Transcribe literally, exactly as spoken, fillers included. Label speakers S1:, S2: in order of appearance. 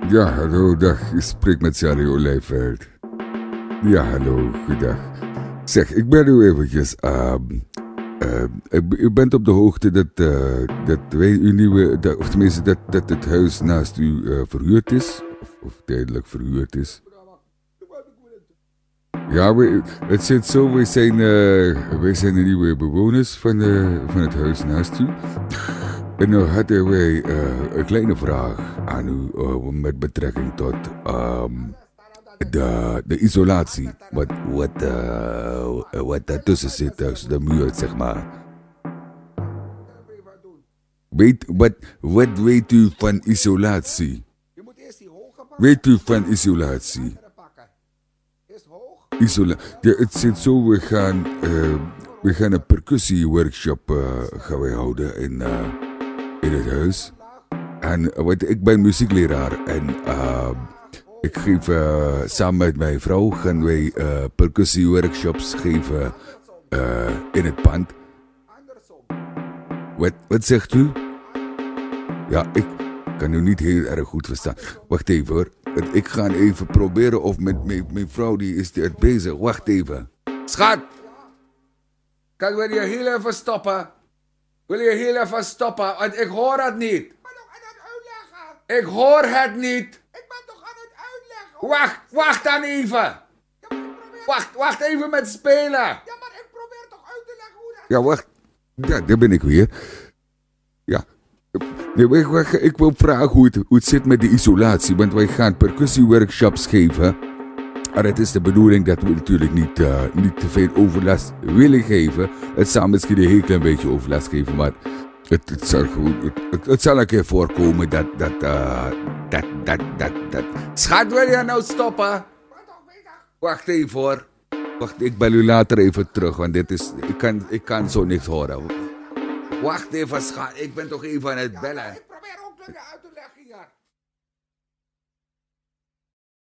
S1: Ja, hallo, dag. Ik spreek met Charlie Olijfveld. Ja, hallo, goedendag. Zeg, ik ben nu eventjes... Uh, uh, u bent op de hoogte dat, uh, dat wij uw nieuwe... Dat, of tenminste, dat, dat het huis naast u uh, verhuurd is. Of, of tijdelijk verhuurd is. Ja, we, het zit zo. Wij zijn, uh, wij zijn de nieuwe bewoners van, uh, van het huis naast u. En nu hadden wij uh, een kleine vraag aan u uh, met betrekking tot um, de, de isolatie. Wat, wat, uh, wat daartussen zit, tussen de muur, zeg maar. Weet, wat, wat weet u van isolatie? Weet u van isolatie? Isola ja, het zit zo, we gaan, uh, we gaan een percussieworkshop uh, gaan wij houden in... Uh, in het huis. En wat, ik ben muziekleraar en uh, ik geef uh, samen met mijn vrouw gaan wij uh, percussieworkshops geven uh, in het pand. Wat, wat zegt u? Ja, ik kan u niet heel erg goed verstaan. Wacht even hoor. Ik ga even proberen of met mijn, mijn vrouw die is er bezig. Wacht even. Schat! Kan we hier heel even stoppen? Wil je heel even stoppen? Want ik hoor het niet. Ik ben toch aan het uitleggen. Ik hoor het niet. Ik ben toch aan het uitleggen. Wacht, wacht dan even. Ja, probeer... Wacht, wacht even met spelen. Ja, maar ik probeer toch uit te leggen hoe dat... Ja, wacht. Ja, daar ben ik weer. Ja. Nee, ik, ik wil vragen hoe het, hoe het zit met de isolatie. Want wij gaan percussieworkshops geven. En het is de bedoeling dat we natuurlijk niet, uh, niet te veel overlast willen geven. Het zal misschien een heel klein beetje overlast geven, maar het, het, zal, gewoon, het, het, het zal een keer voorkomen dat, dat, uh, dat, dat, dat, dat... Schat, wil je nou stoppen? Wacht even hoor. Wacht, ik bel u later even terug, want dit is, ik, kan, ik kan zo niks horen. Wacht even, schat, ik ben toch even aan het bellen. Ja, ik probeer ook dingen uit te